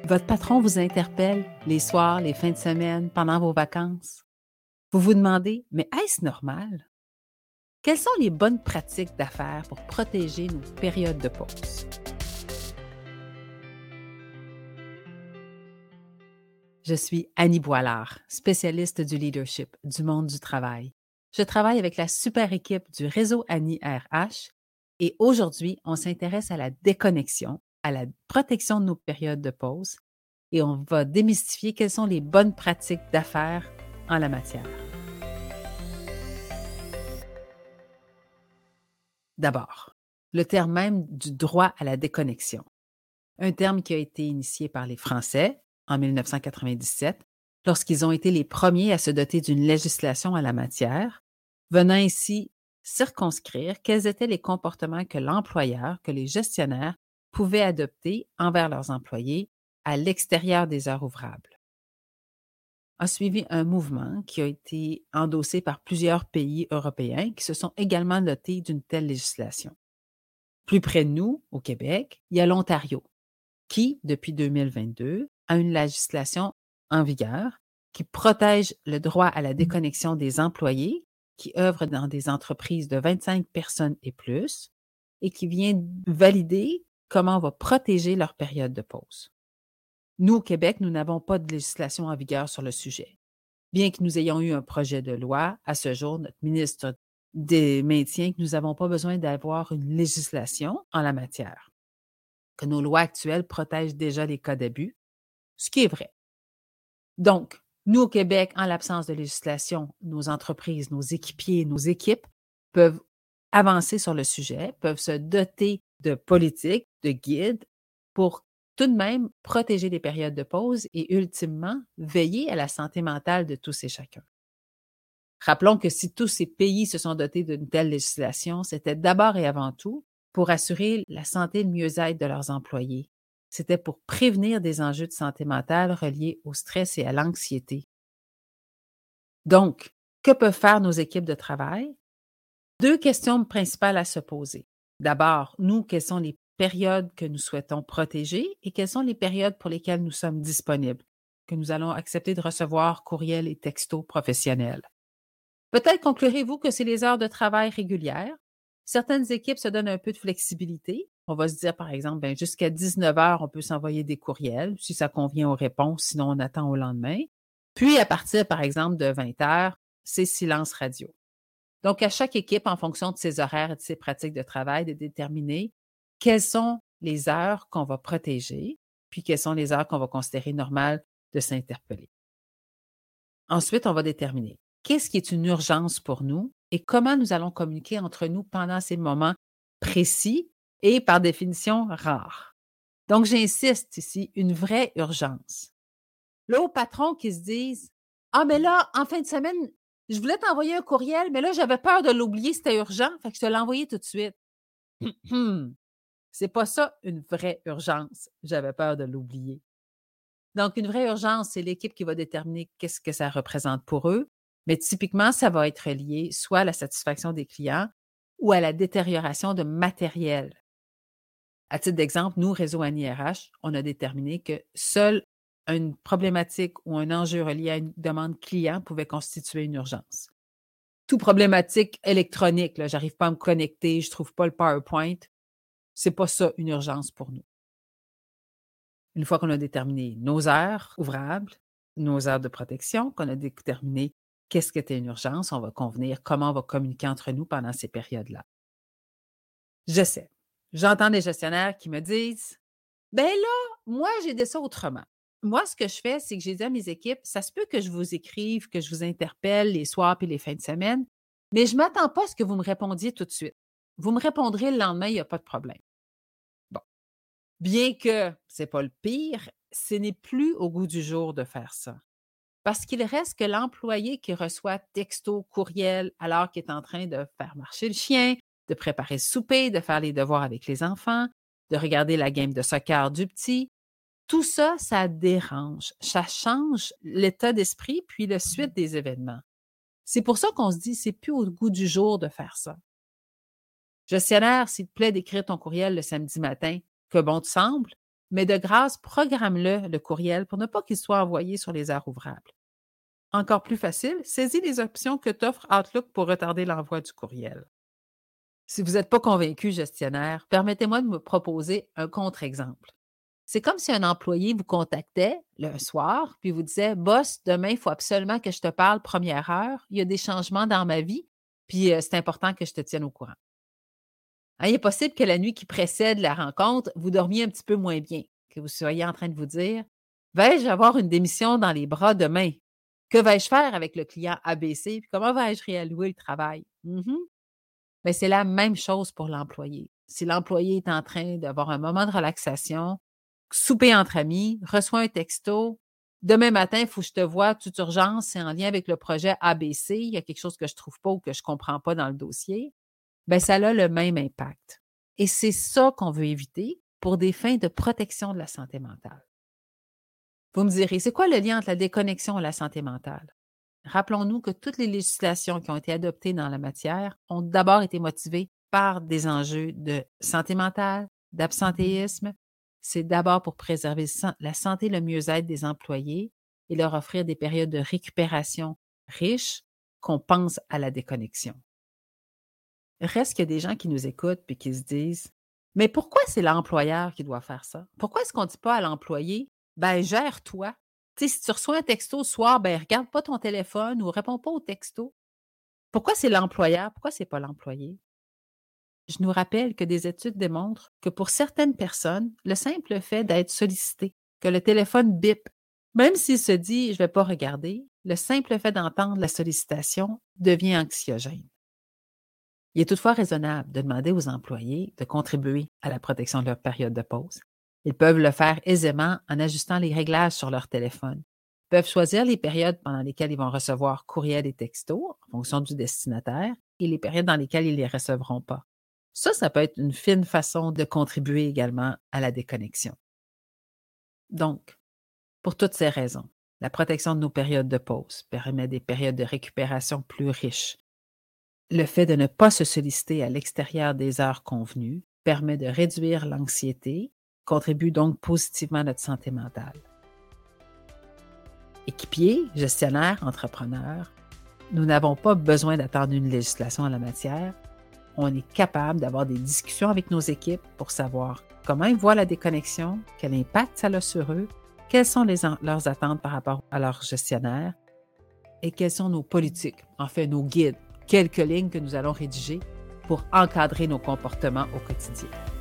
Votre patron vous interpelle les soirs, les fins de semaine, pendant vos vacances. Vous vous demandez, mais est-ce normal? Quelles sont les bonnes pratiques d'affaires pour protéger nos périodes de pause? Je suis Annie Boilard, spécialiste du leadership, du monde du travail. Je travaille avec la super équipe du réseau Annie RH et aujourd'hui, on s'intéresse à la déconnexion, à la protection de nos périodes de pause et on va démystifier quelles sont les bonnes pratiques d'affaires en la matière. D'abord, le terme même du droit à la déconnexion, un terme qui a été initié par les Français en 1997 lorsqu'ils ont été les premiers à se doter d'une législation en la matière, venant ainsi circonscrire quels étaient les comportements que l'employeur, que les gestionnaires pouvaient adopter envers leurs employés à l'extérieur des heures ouvrables. A suivi un mouvement qui a été endossé par plusieurs pays européens qui se sont également dotés d'une telle législation. Plus près de nous, au Québec, il y a l'Ontario, qui, depuis 2022, a une législation en vigueur qui protège le droit à la déconnexion des employés qui œuvrent dans des entreprises de 25 personnes et plus et qui vient valider comment on va protéger leur période de pause. Nous, au Québec, nous n'avons pas de législation en vigueur sur le sujet. Bien que nous ayons eu un projet de loi, à ce jour, notre ministre maintient que nous n'avons pas besoin d'avoir une législation en la matière, que nos lois actuelles protègent déjà les cas d'abus, ce qui est vrai. Donc, nous, au Québec, en l'absence de législation, nos entreprises, nos équipiers, nos équipes peuvent avancer sur le sujet, peuvent se doter de politiques, de guides pour tout de même protéger les périodes de pause et ultimement veiller à la santé mentale de tous et chacun. Rappelons que si tous ces pays se sont dotés d'une telle législation, c'était d'abord et avant tout pour assurer la santé et le mieux-être de leurs employés. C'était pour prévenir des enjeux de santé mentale reliés au stress et à l'anxiété. Donc, que peuvent faire nos équipes de travail? Deux questions principales à se poser. D'abord, nous, quelles sont les périodes que nous souhaitons protéger et quelles sont les périodes pour lesquelles nous sommes disponibles, que nous allons accepter de recevoir courriels et textos professionnels. Peut-être conclurez-vous que c'est les heures de travail régulières. Certaines équipes se donnent un peu de flexibilité. On va se dire, par exemple, jusqu'à 19 heures, on peut s'envoyer des courriels si ça convient aux réponses, sinon on attend au lendemain. Puis, à partir, par exemple, de 20 heures, c'est silence radio. Donc, à chaque équipe, en fonction de ses horaires et de ses pratiques de travail, de déterminer quelles sont les heures qu'on va protéger, puis quelles sont les heures qu'on va considérer normales de s'interpeller. Ensuite, on va déterminer qu'est-ce qui est une urgence pour nous et comment nous allons communiquer entre nous pendant ces moments précis et, par définition, rares. Donc, j'insiste ici, une vraie urgence. Là, aux patrons qui se disent « Ah, mais là, en fin de semaine, je voulais t'envoyer un courriel, mais là, j'avais peur de l'oublier, c'était urgent, fait que je te l'ai envoyé tout de suite. » C'est pas ça une vraie urgence. J'avais peur de l'oublier. Donc, une vraie urgence, c'est l'équipe qui va déterminer qu'est-ce que ça représente pour eux, mais typiquement, ça va être lié soit à la satisfaction des clients ou à la détérioration de matériel. À titre d'exemple, nous, Réseau Annie RH, on a déterminé que seule une problématique ou un enjeu relié à une demande client pouvait constituer une urgence. Tout problématique électronique, là, j'arrive pas à me connecter, je trouve pas le PowerPoint, c'est pas ça une urgence pour nous. Une fois qu'on a déterminé nos heures ouvrables, nos heures de protection, qu'on a déterminé qu'est-ce qui était une urgence, on va convenir comment on va communiquer entre nous pendant ces périodes-là. Je sais, j'entends des gestionnaires qui me disent « Ben là, moi, j'ai dit ça autrement. Moi, ce que je fais, c'est que j'ai dit à mes équipes, ça se peut que je vous écrive, que je vous interpelle les soirs et les fins de semaine, mais je ne m'attends pas à ce que vous me répondiez tout de suite. Vous me répondrez le lendemain, il n'y a pas de problème. » Bon. Bien que ce n'est pas le pire, ce n'est plus au goût du jour de faire ça. Parce qu'il reste que l'employé qui reçoit texto, courriel, alors qu'il est en train de faire marcher le chien, de préparer le souper, de faire les devoirs avec les enfants, de regarder la game de soccer du petit, tout ça, ça dérange. Ça change l'état d'esprit puis la suite des événements. C'est pour ça qu'on se dit, c'est plus au goût du jour de faire ça. Gestionnaire, s'il te plaît d'écrire ton courriel le samedi matin, que bon te semble, Mais de grâce, programme-le, le courriel, pour ne pas qu'il soit envoyé sur les heures ouvrables. Encore plus facile, saisis les options que t'offre Outlook pour retarder l'envoi du courriel. Si vous n'êtes pas convaincu, gestionnaire, permettez-moi de me proposer un contre-exemple. C'est comme si un employé vous contactait le soir puis vous disait: Boss, demain, il faut absolument que je te parle première heure. Il y a des changements dans ma vie, puis c'est important que je te tienne au courant. Hein, il est possible que la nuit qui précède la rencontre, vous dormiez un petit peu moins bien, que vous soyez en train de vous dire: Vais-je avoir une démission dans les bras demain? Que vais-je faire avec le client ABC? Puis comment vais-je réallouer le travail? Mais c'est la même chose pour l'employé. Si l'employé est en train d'avoir un moment de relaxation, souper entre amis, reçoit un texto, demain matin, il faut que je te voie, toute urgence, c'est en lien avec le projet ABC, il y a quelque chose que je ne trouve pas ou que je ne comprends pas dans le dossier, bien, ça a le même impact. Et c'est ça qu'on veut éviter pour des fins de protection de la santé mentale. Vous me direz, c'est quoi le lien entre la déconnexion et la santé mentale? Rappelons-nous que toutes les législations qui ont été adoptées dans la matière ont d'abord été motivées par des enjeux de santé mentale, d'absentéisme. C'est d'abord pour préserver la santé et le mieux-être des employés et leur offrir des périodes de récupération riches qu'on pense à la déconnexion. Reste qu'il y a des gens qui nous écoutent et qui se disent: Mais pourquoi c'est l'employeur qui doit faire ça? Pourquoi est-ce qu'on ne dit pas à l'employé: Ben, gère-toi? Tu sais, si tu reçois un texto le soir, ben, regarde pas ton téléphone ou réponds pas au texto. Pourquoi c'est l'employeur? Pourquoi c'est pas l'employé? Je nous rappelle que des études démontrent que pour certaines personnes, le simple fait d'être sollicité, que le téléphone bip, même s'il se dit: je ne vais pas regarder, le simple fait d'entendre la sollicitation devient anxiogène. Il est toutefois raisonnable de demander aux employés de contribuer à la protection de leur période de pause. Ils peuvent le faire aisément en ajustant les réglages sur leur téléphone. Ils peuvent choisir les périodes pendant lesquelles ils vont recevoir courriels et textos en fonction du destinataire et les périodes dans lesquelles ils ne les recevront pas. Ça peut être une fine façon de contribuer également à la déconnexion. Donc, pour toutes ces raisons, la protection de nos périodes de pause permet des périodes de récupération plus riches. Le fait de ne pas se solliciter à l'extérieur des heures convenues permet de réduire l'anxiété, contribue donc positivement à notre santé mentale. Équipiers, gestionnaires, entrepreneurs, nous n'avons pas besoin d'attendre une législation en la matière. On est capable d'avoir des discussions avec nos équipes pour savoir comment ils voient la déconnexion, quel impact ça a sur eux, quelles sont leurs attentes par rapport à leurs gestionnaires et quelles sont nos politiques, en fait nos guides, quelques lignes que nous allons rédiger pour encadrer nos comportements au quotidien.